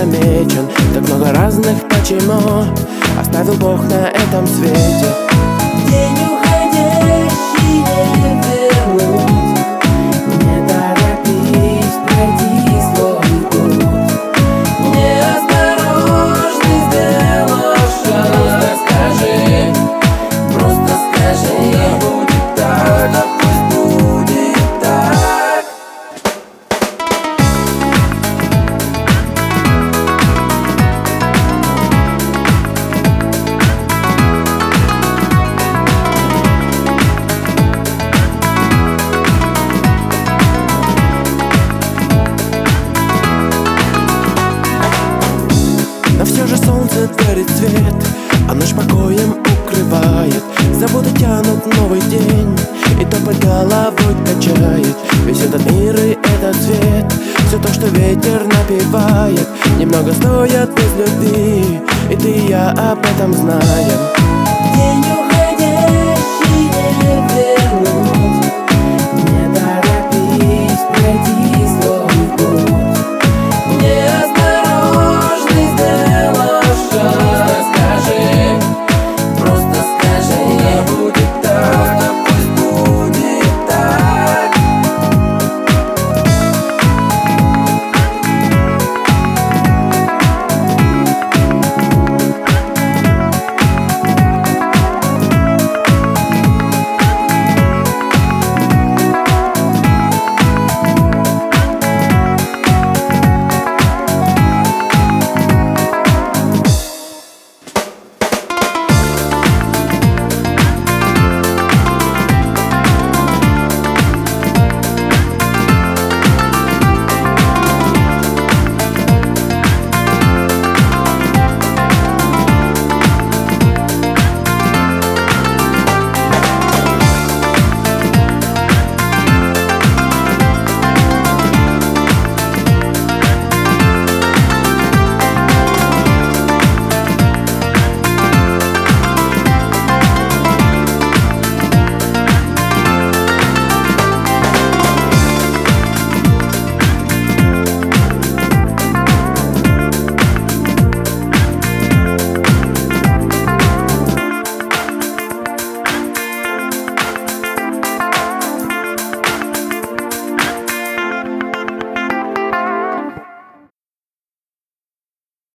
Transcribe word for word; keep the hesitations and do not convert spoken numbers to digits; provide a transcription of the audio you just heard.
замечен. Так много разных почему оставил Бог на этом свете. День уходящий не вернуть, не торопись пройти свой путь. Неосторожный сделав шаг, скажи, просто скажи, да будет так, да пусть будет так. Но все же солнце дарит свет, а ночь покоем укрывает. Забуды тянут новый день, и топот головой качает. Весь этот мир и этот свет, все то, что ветер напевает, немного стоят без любви, и ты и я об этом знаем. День